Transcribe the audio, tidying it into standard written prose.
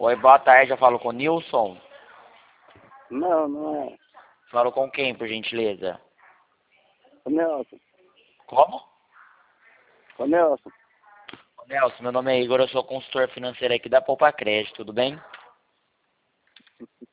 Oi, boa tarde, eu falo com o Nilson. Não, não é. Falo com quem, por gentileza? Ô Nelson, Como? ô Nelson, Ô, Nelson, meu nome é Igor, eu sou consultor financeiro aqui da Poupa Crédito, tudo bem?